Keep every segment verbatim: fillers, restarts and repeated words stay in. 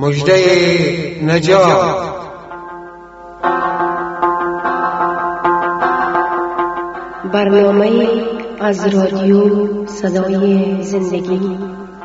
مژده نجات. برنامه از رادیو صدای زندگی.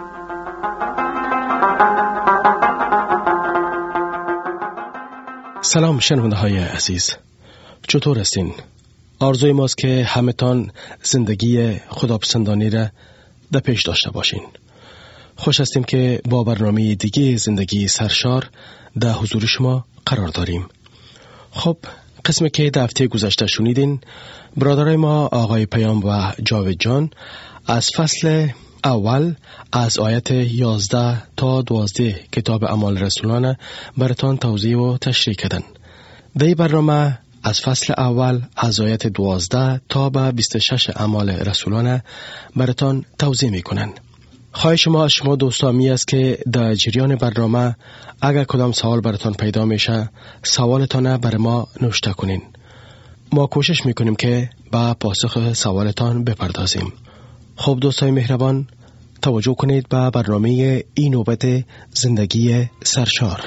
سلام شنونده های عزیز، چطور هستین؟ آرزوی ماست که همتان زندگی خداپسندانه را در پیش داشته باشین. خوش هستیم که با برنامه دیگه زندگی سرشار در حضور شما قرار داریم. خب قسمی که در هفته گذشته شنیدین، برادرای ما آقای پیام و جاوید جان از فصل اول از آیت یازده تا دوازده کتاب اعمال رسولان براتان توضیح و تشریح کردن. در این برنامه از فصل اول از آیت دوازده تا به بیست و شش اعمال رسولان براتان توضیح میکنن. خواهش ما از شما دوستان می است که در جریان برنامه اگر کدام سوال براتان پیدا میشه سوالتان بر ما نوشته کنین. ما کوشش میکنیم که با پاسخ سوالتان بپردازیم. خب دوستای مهربان، توجه کنید به برنامه این نوبت زندگی سرشار.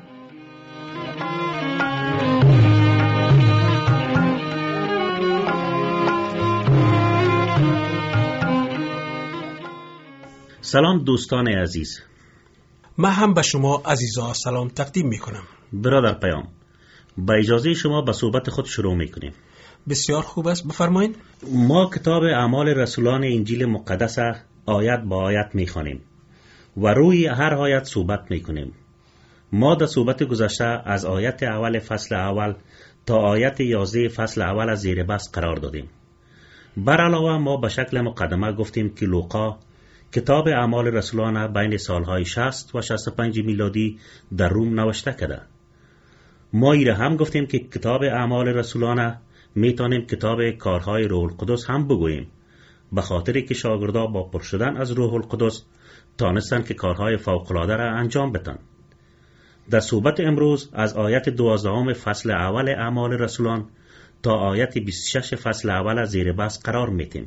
سلام دوستان عزیز، من هم به شما عزیزان سلام تقدیم می کنم. برادر پیام، با اجازه شما به صحبت خود شروع می کنیم. بسیار خوب است، بفرمایید. ما کتاب اعمال رسولان انجیل مقدس آیت با آیت می خوانیم و روی هر آیت صحبت می کنیم. ما در صحبت گذشته از آیت اول فصل اول تا آیت یازده فصل اول از زیر بحث قرار دادیم. بر علاوه ما به شکل مقدمه گفتیم که لوقا کتاب اعمال رسولان بین سالهای شصت و شصت و پنج میلادی در روم نوشته کرده. ما ایره هم گفتیم که کتاب اعمال رسولان میتونیم کتاب کارهای روح القدس هم بگوییم، به خاطری که شاگردا با پر شدن از روح القدس تانستن که کارهای فوق‌العاده را انجام بدن. در صحبت امروز از آیت دوازدهم فصل اول اعمال رسولان تا آیت بیست و شش فصل اول زیر بحث قرار میتیم.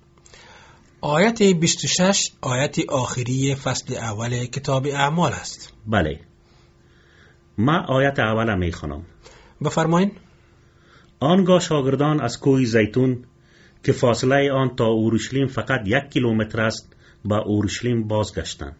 آیت بیست و شش آیت آخری فصل اول کتاب اعمال است. بله، من آیت اول می خوانم. بفرمایید. آنگاه شاگردان از کوه زیتون که فاصله آن تا اورشلیم فقط یک کیلومتر است به اورشلیم بازگشتند.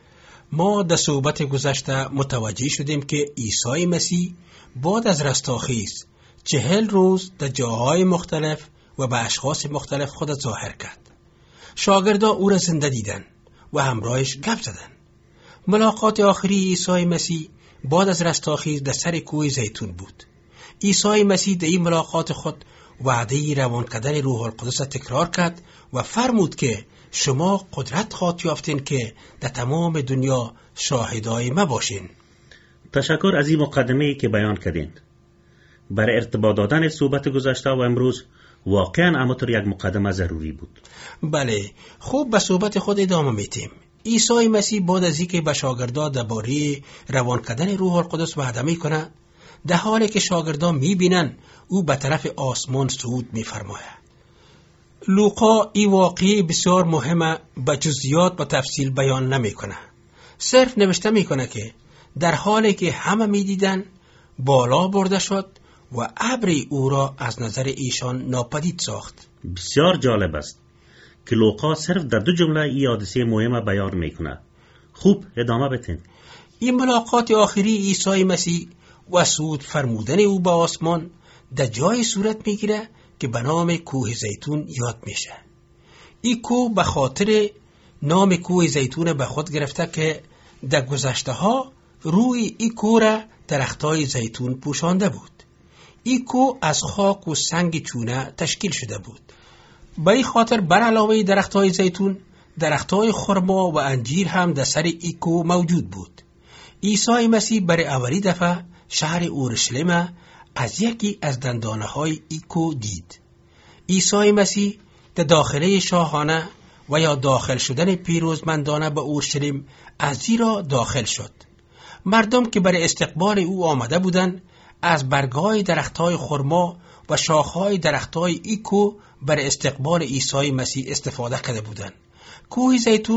ما در صحبت گذشته متوجه شدیم که عیسی مسیح بعد از رستاخیز چهل روز در جاهای مختلف و به اشخاص مختلف خود ظاهر کرد. شاگردان او را زنده دیدن و همراهش گپ زدن. ملاقات آخری عیسی مسیح بعد از رستاخیز در سر کوه زیتون بود. عیسی مسیح در این ملاقات خود وعده روان کردن روح القدس تکرار کرد و فرمود که شما قدرت خواهید یافتین که در تمام دنیا شاهدای ما باشین. تشکر از این مقدمه‌ای که بیان کردین. برای ارتباط دادن صحبت گذشته و امروز واقعا همونطور یک مقدمه ضروری بود. بله، خوب به صحبت خود ادامه میتیم. عیسی مسیح بعد از اینکه به شاگردان درباره روان کردن روح القدس وعده میکنه، در حالی که شاگردان میبینن او به طرف آسمان صعود میفرماید. لوقا این واقعی بسیار مهمه به جزئیات و تفصیل بیان نمیکنه. صرف نوشته میکنه که در حالی که همه میدیدن بالا برده شد و ابری او را از نظر ایشان ناپدید ساخت. بسیار جالب است که لوقا صرف در دو جمله این حادثه مهمه بیان میکنه. خوب ادامه بدین. این ملاقات آخری عیسی مسیح و صعود فرمودن او به آسمان در جای صورت میگیره که به نام کوه زیتون یاد میشه. این کوه به خاطر نام کوه زیتون به خود گرفته که در گذشته ها روی این کوه را درختای زیتون پوشانده بود. این کوه از خاک و سنگ چونه تشکیل شده بود. به این خاطر بر علاوه درختای زیتون، درختای خرما و انجیر هم در سر این کوه موجود بود. عیسی مسیح برای اولی دفعه شهر اورشلیم از یکی از دندانه های این کوه دید. عیسی مسیح در داخله شاهانه و یا داخل شدن پیروزمندانه به اورشلیم از زیرا داخل شد. مردم که برای استقبال او آمده بودند از برگهای درختای خرما و شاخهای درختای ایکو برای استقبال عیسی مسیح استفاده کرده بودند. کوه زیتون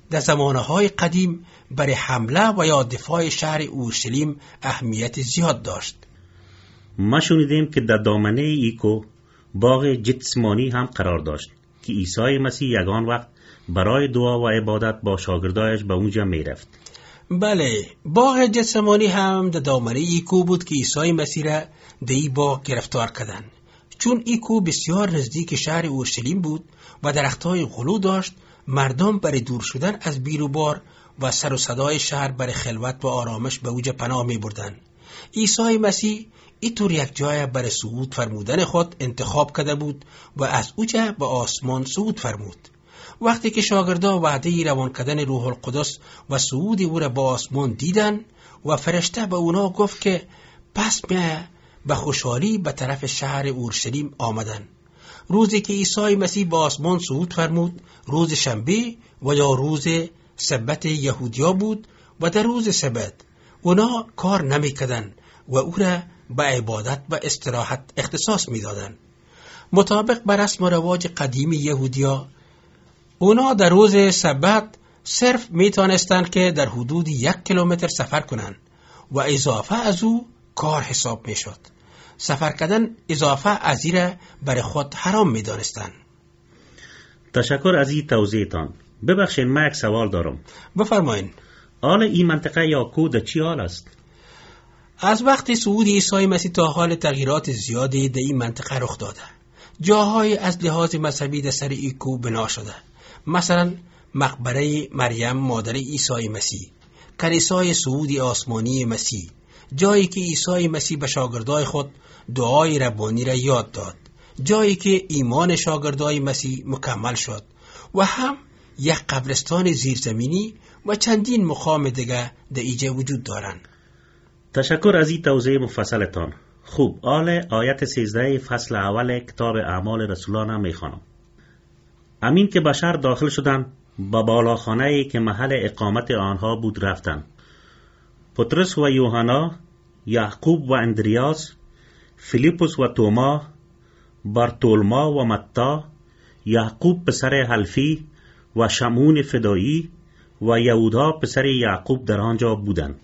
در زمانهای قدیم برای حمله و یا دفاع شهر اورشلیم اهمیت زیاد داشت. ما شنیدیم که در دامنه ایکو باغ جتسمانی هم قرار داشت که عیسی مسیح یگان وقت برای دعا و عبادت با شاگردایش به اونجا می رفت. بله، باغ جتسمانی هم در دامنه ایکو بود که عیسی مسیح را در این باغ گرفتار کردند. چون ایکو بسیار نزدیک شهر اورشلیم بود و درختای غلو داشت، مردم برای دور شدن از بیروبار و سر و صدای شهر برای خلوت و آرامش به اوج پناه می بردن. عیسی مسیح اینطور یک جای برای صعود فرمودن خود انتخاب کرده بود و از اوج به آسمان صعود فرمود. وقتی که شاگردان وعده روان کردن روح القدس و صعود او را به آسمان دیدن و فرشته به اونا گفت که پس میایه، به خوشحالی به طرف شهر اورشلیم آمدن. روزی که عیسی مسیح به آسمان صعود فرمود روز شنبه و یا روز سبت یهودیا بود و در روز سبت اونا کار نمی کردن و او را به عبادت و استراحت اختصاص می دادن. مطابق بر رسم و رواج قدیم یهودیا اونا در روز سبت صرف می توانستند که در حدود یک کیلومتر سفر کنند و اضافه از او کار حساب می شد. سفر کردن اضافه از این را برای خود حرام می دانستند. تشکر از این توضیحتان. ببخشید من یک سوال دارم. بفرمایید. حال این منطقه یاکو در چی حال است؟ از وقتی صعود عیسی مسیح تا حال تغییرات زیادی در این منطقه رخ داده. جاهای از لحاظ مذهبی در سر ایکو بنا شده. مثلا مقبره مریم مادر عیسی مسیح، کلیسای صعود آسمانی مسیح، جایی که عیسی مسیح به شاگردای خود دعای ربانی را یاد داد، جایی که ایمان شاگردای مسیح مکمل شد و هم یک قبرستان زیرزمینی و چندین مقام دیگه در اینجا وجود دارند. تشکر از این توضیح مفصلتان. خوب، آل آیت سیزده فصل اول کتاب اعمال رسولان هم میخوانم. امین که بشر داخل شدن با بالاخانه‌ای که محل اقامت آنها بود رفتن. پترس و یوحنا، یعقوب و اندریاس، فیلیپوس و توما، بارتولما و متا، یعقوب پسر حلفی و شمعون فدایی و یهودا پسر یعقوب در آنجا بودند.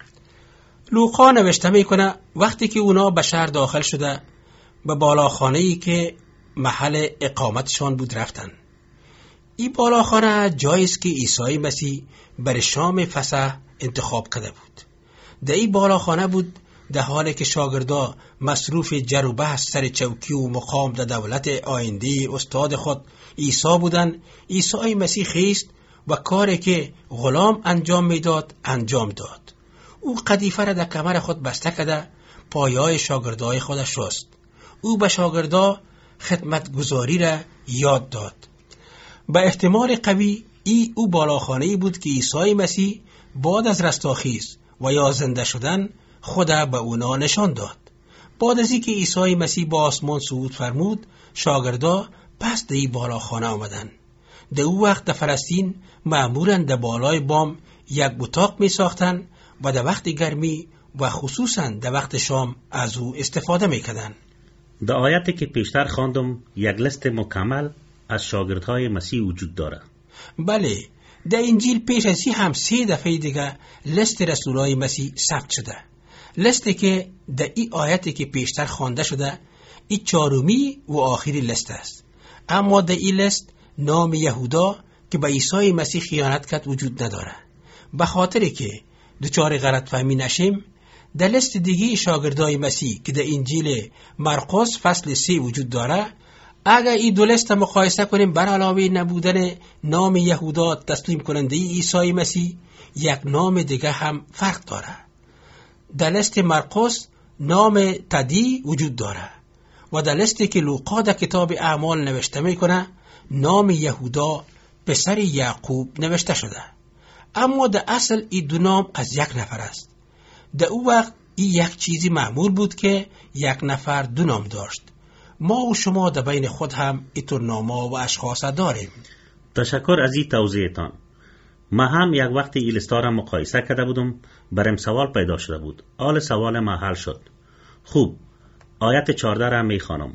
لوقا نوشته میکنه وقتی که اونا به شهر داخل شده به بالاخانه‌ای که محل اقامتشان بود رفتن. این بالاخانه جایی است که عیسی مسیح برای شام فسح انتخاب کرده بود. در این بالاخانه بود در حالی که شاگردا مصروف جر و بحث سر چوکی و مقام در دولت آینده استاد خود عیسی بودن. عیسی مسیح خیست و کاری که غلام انجام میداد انجام داد. او قدیفه را در کمر خود بسته کرده پایای شاگردای خودش شست. او به شاگردا خدمتگزاری را یاد داد. به احتمال قوی ای او بالاخانه‌ای بود که عیسی مسیح بعد از رستاخیز و یا زنده شدن خدا به اونا نشان داد. بعد از اینکه عیسی مسیح با آسمان صعود فرمود، شاگردا پس در این بالاخانه آمدند. در او وقت در فلسطین معمولاً در بالای بام یک اتاق می ساختند و در وقت گرمی و خصوصاً در وقت شام از او استفاده می کردند. در آیتی که پیشتر خواندم یک لیست مکمل از شاگردهای مسیح وجود داره. بله، در انجیل پیش از این هم سه دفعه دیگه لیست رسولای مسیح ثبت شده. لیستی که در این آیتی که پیشتر خوانده شده این چهارمی و آخری لیست است. اما در این لیست نام یهودا که به عیسی مسیح خیانت کرد وجود نداره. به خاطر که دچار غلط فهمی نشیم، در لیست دیگه شاگردای مسیح که در انجیل مرقس فصل سه وجود داره، اگر این دو لیست مقایسه کنیم بر علاوه نبودن نام یهودا تسلیم کننده عیسی مسیح، یک نام دیگه هم فرق داره. در لیست مرقس نام تدی وجود داره و در لیستی که لوقا در کتاب اعمال نوشته میکنه نام یهودا پسر یعقوب نوشته شده. اما در اصل این دو نام از یک نفر است. در او وقت این یک چیزی معمول بود که یک نفر دو نام داشت. ما و شما در بین خود هم اینطور نام‌ها و اشخاص داریم. تشکر از این توضیحتان. ما هم یک وقتی این لیستا را مقایسه کرده بودم، برام سوال پیدا شده بود. آل سوال ما حل شد. خوب، آیت چهارده را میخوانم.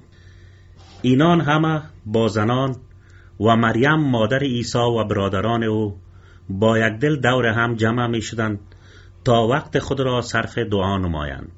اینان همه با زنان و مریم مادر عیسی و برادران او با یک دل دور هم جمع می شدند تا وقت خود را صرف دعا نمایند.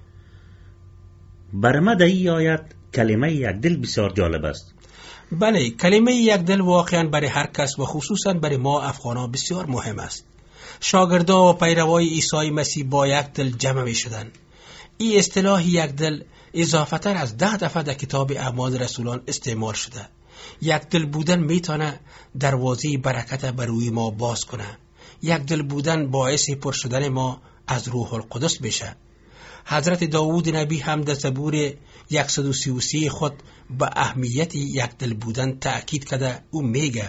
بر ما در این آیت کلمه یک دل بسیار جالب است. بله، کلمه یک دل واقعا برای هر کس و خصوصا برای ما افغان‌ها بسیار مهم است. شاگردان و پیروای عیسی مسیح با یک دل جمع می شدند. این اصطلاح یک دل اضافتر از ده دفعه در کتاب اعمال رسولان استعمال شده. یک دل بودن میتونه دروازه برکت بر روی ما باز کنه. یک دل بودن باعث پر شدن ما از روح القدس بشه. حضرت داوود نبی هم در زبور صد و سی و سه خود به اهمیت یک دل بودن تأکید کرده. او میگه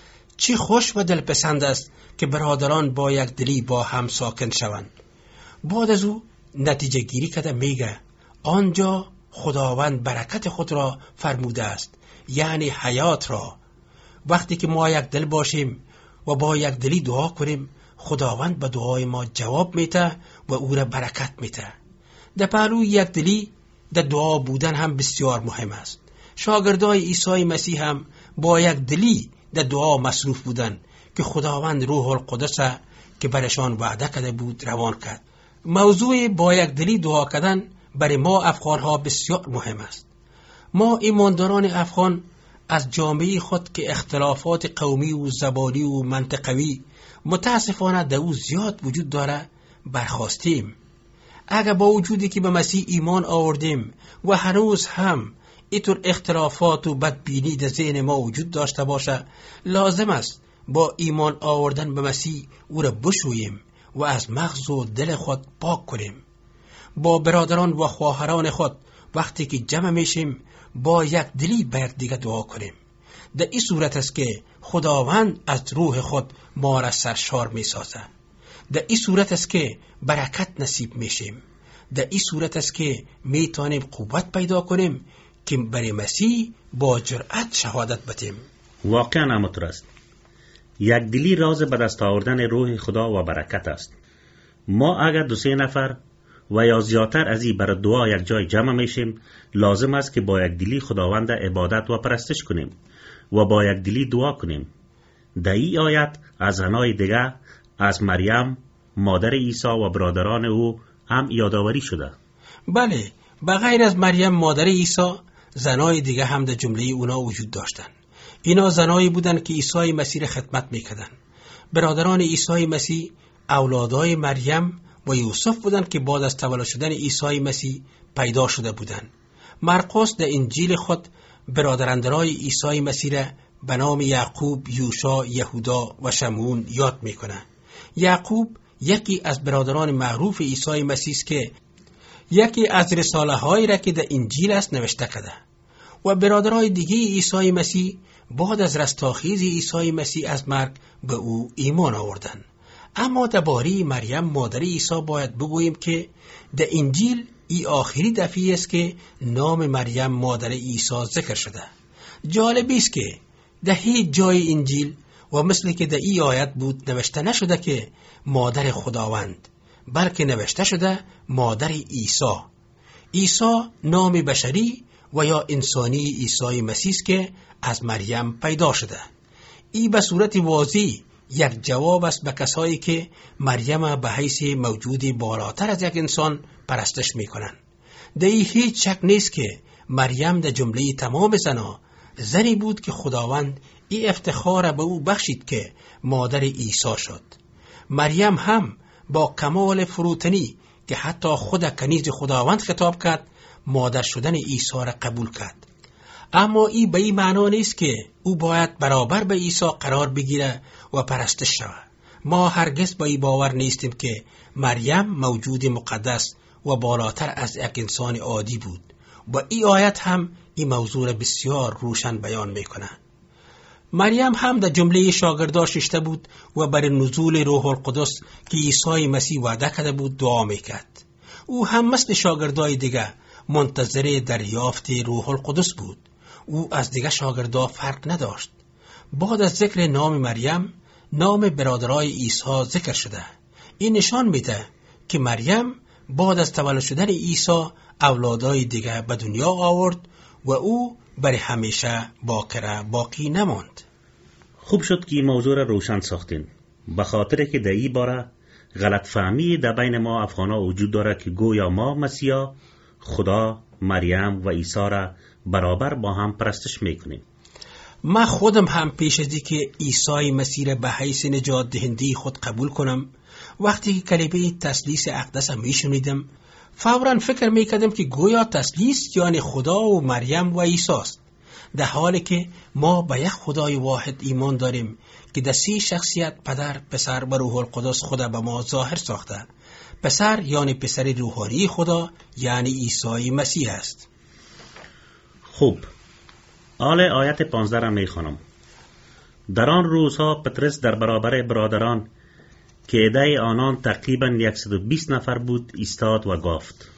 چه خوش و دلپسند است که برادران با یک دلی با هم ساکن شوند. بعد از او نتیجه گیری کرده میگه آنجا خداوند برکت خود را فرموده است، یعنی حیات را. وقتی که ما یک دل باشیم و با یک دلی دعا کنیم، خداوند به دعای ما جواب میده و او را برکت میده. در پهلوی یک دلی در دعا بودن هم بسیار مهم است. شاگردای عیسی مسیح هم با یک دلی در دعا مصروف بودن که خداوند روح القدس که برشان وعده کرده بود روان کرد. موضوع با یک دلی دعا کردن برای ما افغان ها بسیار مهم است. ما ایمانداران افغان از جامعه خود که اختلافات قومی و زبانی و منطقوی متاسفانه در او زیاد وجود داره برخواستیم. اگر با وجودی که به مسیح ایمان آوردیم و هنوز هم اینطور اختلافات و بدبینی در ذهن ما وجود داشته باشه، لازم است با ایمان آوردن به مسیح او را بشوییم و از مغز و دل خود پاک کنیم. با برادران و خواهران خود وقتی که جمع میشیم با یک دلی به یک دیگه دعا کنیم. در این صورت است که خداوند از روح خود ما را سرشار می سازه. در این صورت است که برکت نصیب میشیم. در این صورت است که میتونیم قوت پیدا کنیم که برای مسیح با جرأت شهادت بدیم. واقعا همونطور است. یک دلی راز به دست آوردن روح خدا و برکت است. ما اگر دو سه نفر و یا زیادتر از این برای دعا یک جای جمع میشیم، لازم است که با یک دلی خداوند عبادت و پرستش کنیم و با یک دلی دعا کنیم. در این آیت از زنای دیگه از مریم مادر عیسی و برادران او هم یادآوری شده. بله، بغیر از مریم مادر عیسی زنای دیگه هم در جمله اونا وجود داشتن. اینا زنایی بودن که عیسی مسیح خدمت میکردن. برادران عیسی مسیح اولادای مریم و یوسف بودن که بعد از تولد شدن عیسی مسیح پیدا شده بودن. مرقس در انجیل خود برادراندرای عیسی مسیح را به نام یعقوب، یوشع، یهودا و شمعون یاد میکنه. یعقوب یکی از برادران معروف عیسی مسیح است که یکی از رساله هایی را که در انجیل است نوشته کرده. و برادرای دیگه عیسی مسیح بعد از رستاخیز عیسی مسیح از مرگ به او ایمان آوردند. اما درباره مریم مادر عیسی باید بگوییم که در انجیل ای آخری دفعه است که نام مریم مادر عیسی ذکر شده. جالب است که در هیچ جای انجیل و مثل که در ای آیت بود نوشته نشده که مادر خداوند، بلکه نوشته شده مادر عیسی. عیسی نام بشری و یا انسانی عیسی مسیح که از مریم پیدا شده. ای به صورت واضح یک جواب است به کسایی که مریم به حیث موجودی بالاتر از یک انسان پرستش میکنن. در این هیچ شک نیست که مریم در جمله تمام زنها زنی بود که خداوند ای افتخار به او بخشید که مادر عیسی شد. مریم هم با کمال فروتنی که حتی خود کنیز خداوند خطاب کرد، مادر شدن عیسی را قبول کرد. اما این به این معنا نیست که او باید برابر به عیسی قرار بگیره و پرستش شود. ما هرگز با این باور نیستیم که مریم موجود مقدس و بالاتر از یک انسان عادی بود. و این آیت هم این موضوع را بسیار روشن بیان میکنه. مریم هم در جمله شاگردان ششته بود و برای نزول روح القدس که عیسی مسیح وعده کرده بود دعا میکرد. او هم مثل شاگردای دیگه منتظر دریافت روح القدس بود. او از دیگه شاگردان فرق نداشت. بعد از ذکر نام مریم، نام برادرای عیسی ذکر شده. این نشان میده که مریم بعد از تولد شدن عیسی اولادای دیگه به دنیا آورد و او برای همیشه باکره باقی نماند. خوب شد که این موضوع را روشن ساختین. به خاطر که در این باره غلط فهمی در بین ما افغانا وجود داره که گویا ما مسیحا خدا، مریم و عیسی را برابر با هم پرستش میکنیم. من خودم هم پیش از که عیسی مسیح را به حیث نجات دهنده خود قبول کنم، وقتی که کلمه تثلیث اقدس می شنیدم فوراً فکر می کردم که گویا تثلیث یعنی خدا و مریم و عیسی است، در حالی که ما به یک خدای واحد ایمان داریم که در سه شخصیت پدر، پسر و روح القدس خدا به ما ظاهر ساخته. پسر یعنی پسر روحانی خدا یعنی عیسی مسیح است. خوب، آل آیت پانزده را می خوانم. در آن روزها پطرس در برابر برادران که عده آنان تقریبا صد و بیست نفر بود ایستاد و گفت: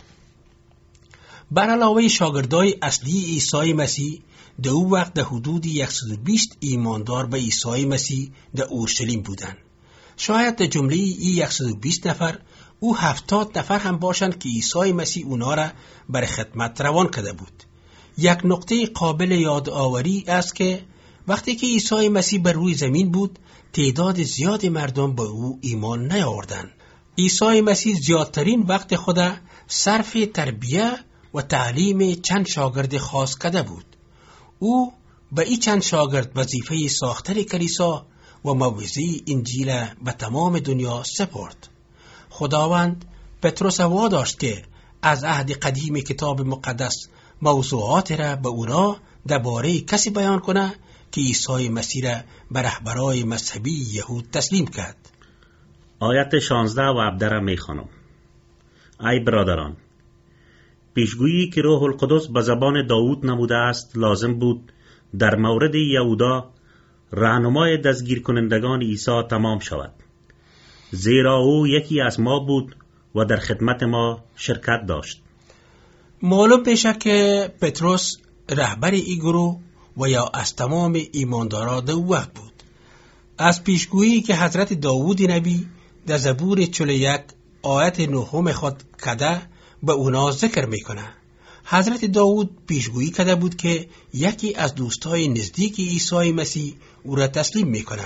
بر علاوه شاگردای اصلی عیسی مسیح در او وقت در حدود صد و بیست ایماندار به عیسی مسیح در اورشلیم بودند. شاید در جمله این صد و بیست نفر او هفتاد نفر هم باشند که عیسی مسیح اونا را بر خدمت روان کرده بود. یک نقطه قابل یادآوری است که وقتی که عیسی مسیح بر روی زمین بود تعداد زیاد مردم به او ایمان نیاوردند. عیسی مسیح زیادترین وقت خود صرف تربیه و تعلیم چند شاگرد خاص کرده بود. او به این چند شاگرد وظیفه ساختن کلیسا و موعظه انجیل به تمام دنیا سپرد. خداوند پطرس واداشت که از عهد قدیم کتاب مقدس موضوعات را به اونا درباره کسی بیان کنه که عیسی مسیح را به رهبرای مذهبی یهود تسلیم کرد. آیت شانزده و هفده را می خوانم. ای برادران، پیشگویی که روح القدس به زبان داوود نموده است لازم بود در مورد یهودا راهنمای دستگیر کنندگان عیسی تمام شود، زیرا او یکی از ما بود و در خدمت ما شرکت داشت. معلوم پیشه که پطرس رهبر این گروه و یا از تمام ایمانداران در وقت بود. از پیشگویی که حضرت داوود نبی در زبور چهل و یک آیت نهم خود کده به اونا ذکر میکنه. حضرت داوود پیشگویی کرده بود که یکی از دوستای نزدیک عیسی مسیح او را تسلیم میکنه.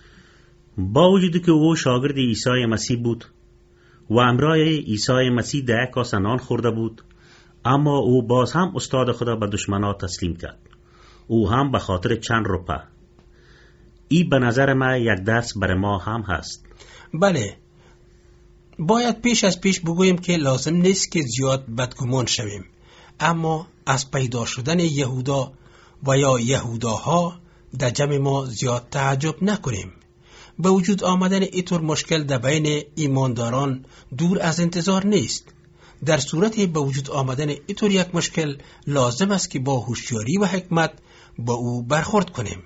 با وجود که او شاگرد عیسی مسیح بود و همراه عیسی مسیح در یک کاسه نان خورده بود، اما او باز هم استاد خدا به دشمنا تسلیم کرد، او هم به خاطر چند روپه. این به نظر ما یک درس برای ما هم هست. بله، باید پیش از پیش بگوییم که لازم نیست که زیاد بدگمان شویم، اما از پیدا شدن یهودا و یا یهوداها در جمع ما زیاد تعجب نکنیم. به وجود آمدن اینطور مشکل در بین ایمانداران دور از انتظار نیست. در صورت به وجود آمدن اینطور یک مشکل لازم است که با هوشیاری و حکمت با او برخورد کنیم.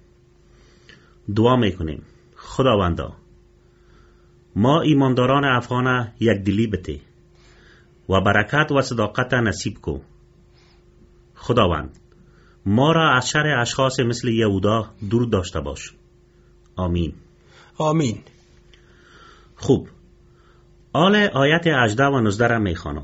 دعا میکنیم: خداوندا، ما ایمانداران افغان یک دلی بده و برکت و صداقت نصیب کو. خداوند، ما را از شر اشخاص مثل یهودا دور داشته باش. آمین. آمین. خوب، آل آیت هجده و نوزده را میخوانم.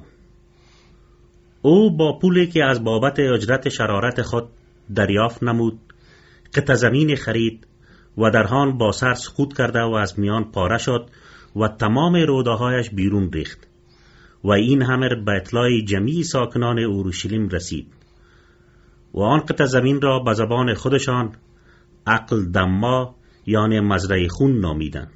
او با پولی که از بابت اجرت شرارت خود دریافت نمود قطع زمین خرید و در آن با سر سقوط کرده و از میان پاره شد و تمام رودهایش بیرون ریخت و این همه به اطلاع جمیع ساکنان اورشلیم رسید و آن قطع زمین را به زبان خودشان عقل دما یعنی مزرعه خون نامیدند.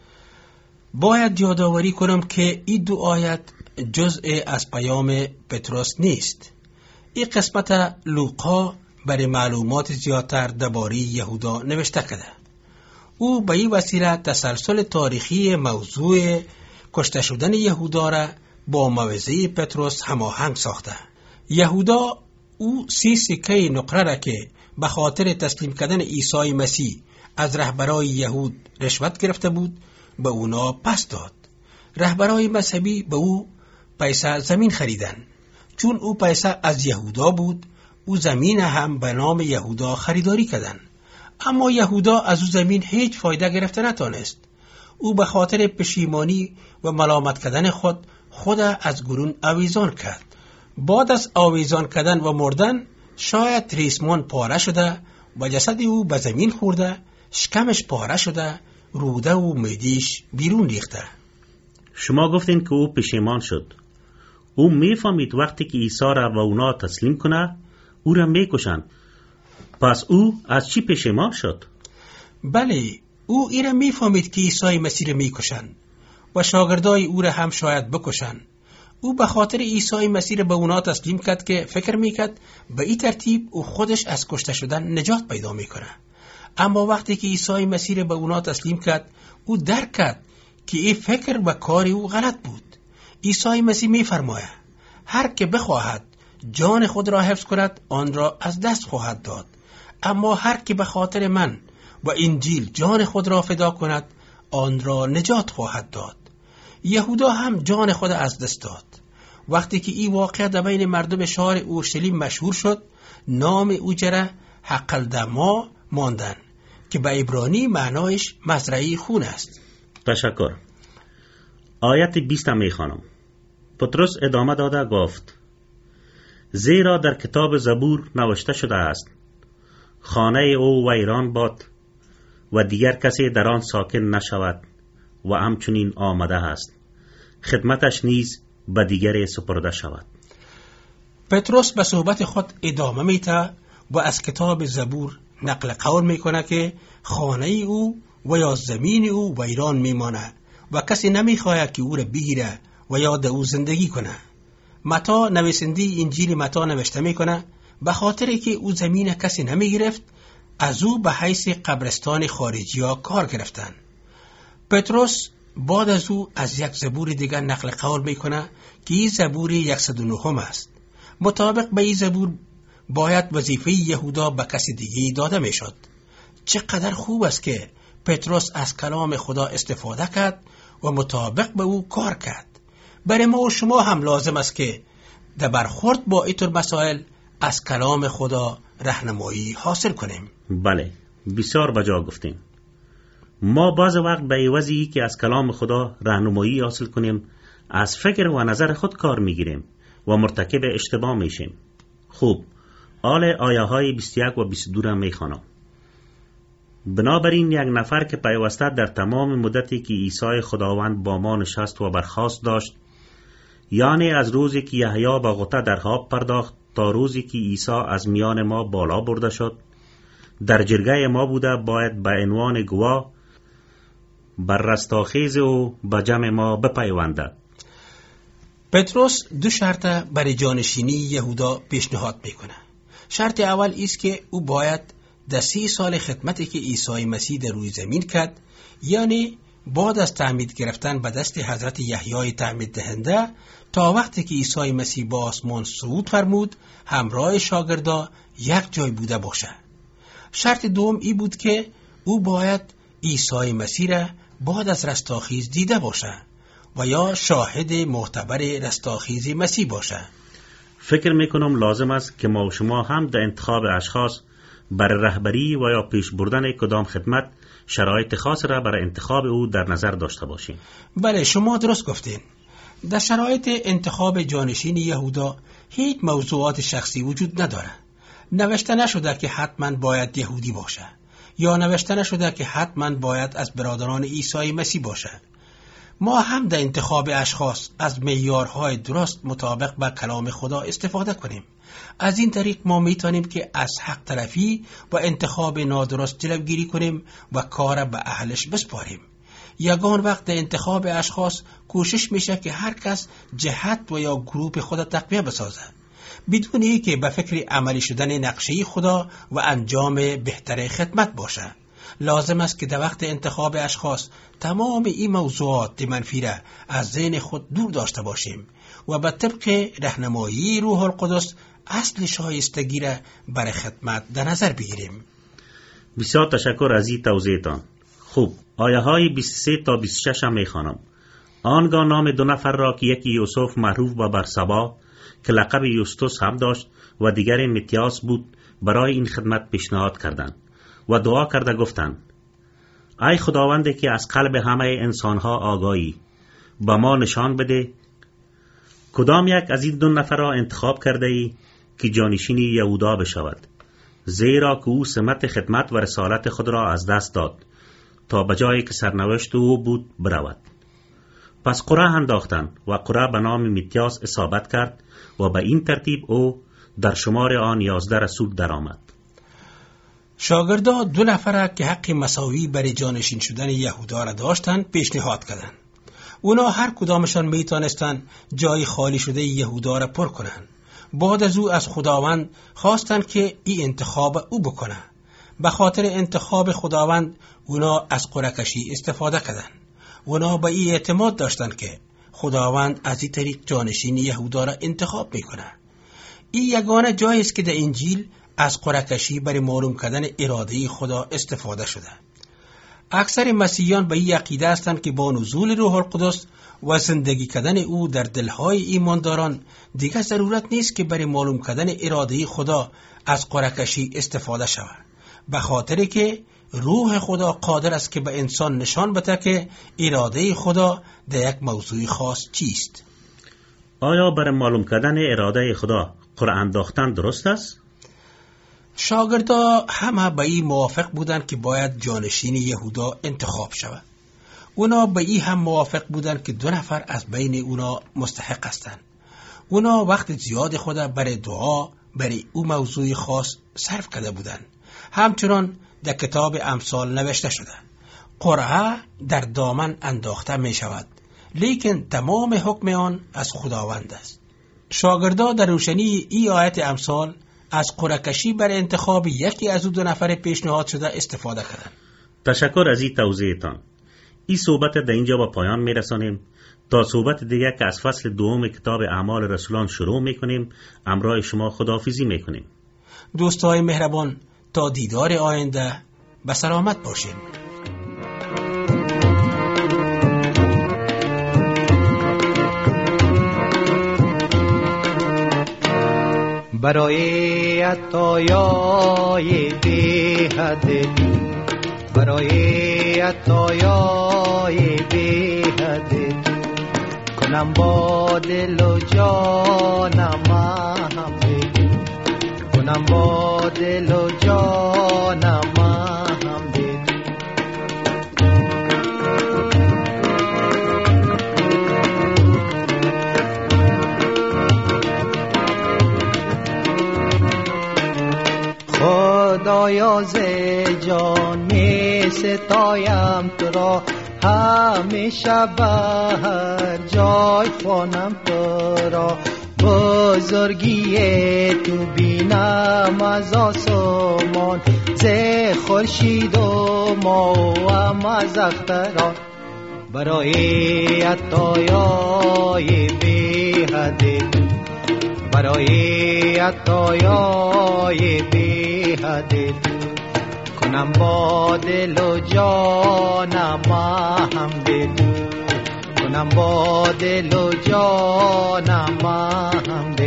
باید یادآوری کنم که این دو آیت جزء از پیام پطرس نیست. این قسمت لوقا برای معلومات زیادتر درباره یهودا نوشته کرده. او به این وسیله تسلسل تاریخی موضوع کشته شدن یهودا را با موعظه پطرس هماهنگ ساخته. یهودا او سی سکه نقره را که به خاطر تسلیم کردن عیسی مسیح از رهبرای یهود رشوت گرفته بود به اونا پس داد. رهبرای مذهبی به او پیسه زمین خریدن. چون او پیسه از یهودا بود، او زمین هم به نام یهودا خریداری کردن. اما یهودا از او زمین هیچ فایده گرفته نتانست. او به خاطر پشیمانی و ملامت کردن خود خود از گرون آویزان کرد. بعد از آویزان کردن و مردن شاید ریسمان پاره شده و جسد او به زمین خورده، شکمش پاره شده روده و معده‌اش بیرون ریخته. شما گفتین که او پشیمان شد. او میفهمید وقتی که عیسی را و اونا تسلیم کنه او را میکشند. پس او از چی پشیمان شد؟ بله، او ایره میفهمید که عیسی مسیح را میکشن و شاگردای او را هم شاید بکشن. او به خاطر عیسی مسیح را به اونا تسلیم کرد که فکر میکرد به این ترتیب او خودش از کشته شدن نجات پیدا میکنه. اما وقتی که عیسی مسیح را به اونا تسلیم کرد او درک کرد که این فکر و کار او غلط بود. عیسی مسیح میفرماید هر که بخواهد جان خود را حفظ کند آن را از دست خواهد داد، اما هر که به خاطر من و انجیل جان خود را فدا کند آن را نجات خواهد داد. یهودا هم جان خود از دست داد. وقتی که این واقعه در بین مردم شهر اورشلیم مشهور شد نام او جره حقلدما ماندن که به عبرانی معنایش مزرعه خون است. تشکر. آیت بیست میخوانم. پترس ادامه داده گفت زیرا در کتاب زبور نوشته شده است خانه او ویران باد و دیگر کسی در آن ساکن نشود و همچنین آمده است خدمتش نیز به دیگری سپرده شود. پترس به صحبت خود ادامه میده و از کتاب زبور نقل قول میکنه که خانه او و یا زمین او ویران میمانه و کسی نمیخواهد که او را بگیره و یا در او زندگی کنه. متی نویسنده انجیل متی نوشته میکنه به خاطر که او زمین کسی نمیگرفت از او به حیث قبرستان خارجی ها کار گرفتن. پترس بعد از او از یک زبور دیگر نقل قول میکنه که این زبور صد و نه است. مطابق به این زبور باید وظیفه یهودا به کسی دیگه داده میشد. چقدر خوب است که پترس از کلام خدا استفاده کرد و مطابق به او کار کرد. برای ما و شما هم لازم است که در برخورد با اینطور مسائل از کلام خدا راهنمایی حاصل کنیم. بله، بسیار بجا گفتیم. ما بعض وقت به عوضی که از کلام خدا راهنمایی حاصل کنیم از فکر و نظر خود کار میگیریم و مرتکب اشتباه میشیم. خوب، آل آیه های بیست و یک و بیست و دو را میخوانم. بنابراین یک نفر که پیوسته در تمام مدتی که عیسی خداوند با ما نشست و برخاست داشت، یعنی از روزی که یحیی به غوطه در خواب پرداخت تا روزی که عیسی از میان ما بالا برده شد، در جرگه ما بوده باید به عنوان گواه بر رستاخیز و به جمع ما بپیونده. پترس دو شرط برای جانشینی یهودا پیشنهاد میکنه. شرط اول است که او باید در سی سال خدمتی که عیسی مسیح در روی زمین کرد، یعنی بعد از تعمید گرفتن به دست حضرت یحیی تعمید دهنده تا وقتی که عیسی مسیح با آسمان صعود فرمود همراه شاگردا یک جای بوده باشه. شرط دوم ای بود که او باید عیسی مسیح را بعد از رستاخیز دیده باشه و یا شاهد معتبر رستاخیز مسیح باشه. فکر میکنم لازم است که ما و شما هم در انتخاب اشخاص برای رهبری و یا پیش بردن کدام خدمت شرایط خاص را برای انتخاب او در نظر داشته باشیم. بله، شما درست گفتین. در شرایط انتخاب جانشین یهودا هیچ موضوعات شخصی وجود نداره. نوشته نشده که حتما باید یهودی باشه یا نوشته نشده که حتما باید از برادران عیسی مسیح باشه. ما هم در انتخاب اشخاص از معیارهای درست مطابق با کلام خدا استفاده کنیم. از این طریق ما میتونیم که از حق طرفی و انتخاب نادرست جلوگیری کنیم و کار به اهلش بسپاریم. یگان وقت در انتخاب اشخاص کوشش میشه که هر کس جهت و یا گروه خود تقویه بسازه بدون ای که به فکر عملی شدن نقشه خدا و انجام بهتر خدمت باشه. لازم است که در وقت انتخاب اشخاص تمام این موضوعات منفی را از ذهن خود دور داشته باشیم و به طبق راهنمایی روح القدس اصل شایستگی را برای خدمت در نظر بگیریم. بسیار تشکر از این توضیحتان. خوب، آیه های بیست و سه تا بیست و شش هم میخوانم. آنگاه نام دو نفر را که یکی یوسف معروف به برسبا که لقب یوستوس هم داشت و دیگر متیاس بود برای این خدمت پیشنهاد کردند و دعا کرده گفتند: ای خداوند که از قلب همه انسانها آگاهی، با ما نشان بده کدام یک از این دو نفر را انتخاب کرده ای که جانشین یهودا بشود، زیرا که او سمت خدمت و رسالت خود را از دست داد تا به جایی که سرنوشت او بود برود. پس قرعه انداختند و قرعه به نام متیاس اصابت کرد و به این ترتیب او در شمار آن یازده رسول درآمد. شاگردا دو نفره که حق مساوی برای جانشین شدن یهودا را داشتند پیشنهاد کردند. اونا هر کدامشان میتونستند جای خالی شده یهودا را پر کنند. بعد از او از خداوند خواستند که این انتخاب او بکنه. به خاطر انتخاب خداوند اونا از قرعه کشی استفاده کردند. اونا به این اعتماد داشتند که خداوند از این طریق جانشین یهودا را انتخاب میکنه. این یگانه جایی است که در انجیل از قرعه کشی برای معلوم کردن اراده خدا استفاده شده. اکثر مسیحیان به این عقیده هستند که با نزول روح القدس و زندگی کردن او در دلهای ایمانداران دیگر ضرورت نیست که برای معلوم کردن اراده خدا از قرعه کشی استفاده شود، به خاطر که روح خدا قادر است که به انسان نشان بده که اراده خدا در یک موضوع خاص چیست. آیا برای معلوم کردن اراده خدا قرعه انداختن درست است؟ شاگردا همه به این موافق بودند که باید جانشین یهودا انتخاب شود. اونا به این هم موافق بودند که دو نفر از بین اونا مستحق هستند. اونا وقت زیاد خود برای دعا برای او موضوع خاص صرف کرده بودند. همچنان در کتاب امثال نوشته شده قرعه در دامن انداخته می شود، لیکن تمام حکم آن از خداوند است. شاگردا در روشنی این آیت امثال از قرعه کشی بر انتخاب یکی از دو نفر پیشنهاد شده استفاده کردند. تشکر از این توضیحتان. این صحبت در اینجا با پایان می رسانیم. تا صحبت دیگر که از فصل دوم کتاب اعمال رسولان شروع می کنیم، امرای شما خداحافظی می کنیم. دوستای مهربان، تا دیدار آینده به سلامت باشین. برای عطایای بی حد، برای عطایای بی حد، کنم با دل و جانم حمد، کنم با دل و جانم حمد. خدایا ز جان می ستایم تو را، همیشه به هر جای خوانم تو را. بزرگی تو بینم از آسمان، ز خورشید و ماه و از اختران. برای عطایای بی حد، برای عطایای بی حد، کنم با دل و جانم حمد، کنم با دل و جانم حمد.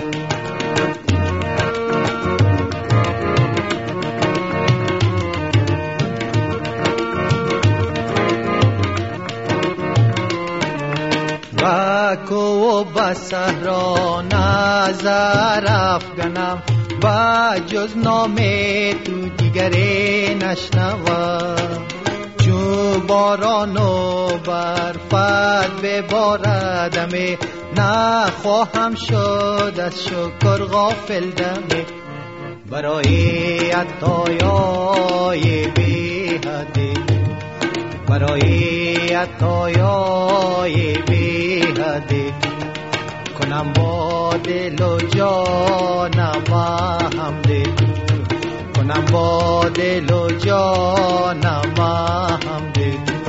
و کو به صحرا نظر افکنم، و جز نام تو دیگری نشنوم. چو باران و برفت بباردمه، نخواهم شد از شکر غافل دمه. برای عطایای بی حد، برای عطایای بی حد، کنم با دل و جانم حمد، کنم با دل و جانم حمد.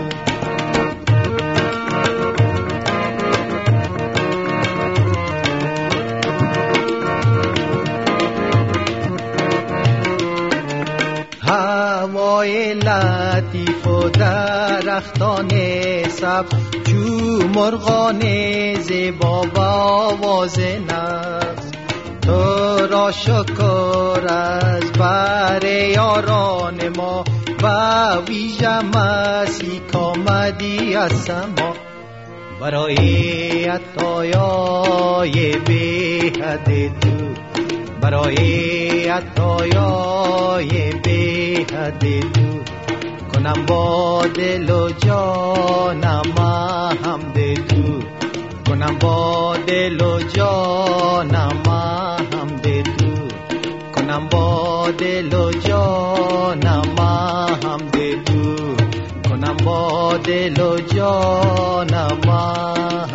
هوای لطیف و درختان سبز، چو مرغان زیبا و آواز نغز. تو را شکر از بر یاران ما، و ویژه مسیح کامدی از سما. برای عطایای بی حد تو، برای عطایای بی حد تو، کنم با دل و جانم حمد تو، کنم با دل و جانم حمد تو، کنم با دل و جانم حمد تو، کنم با دل و جانم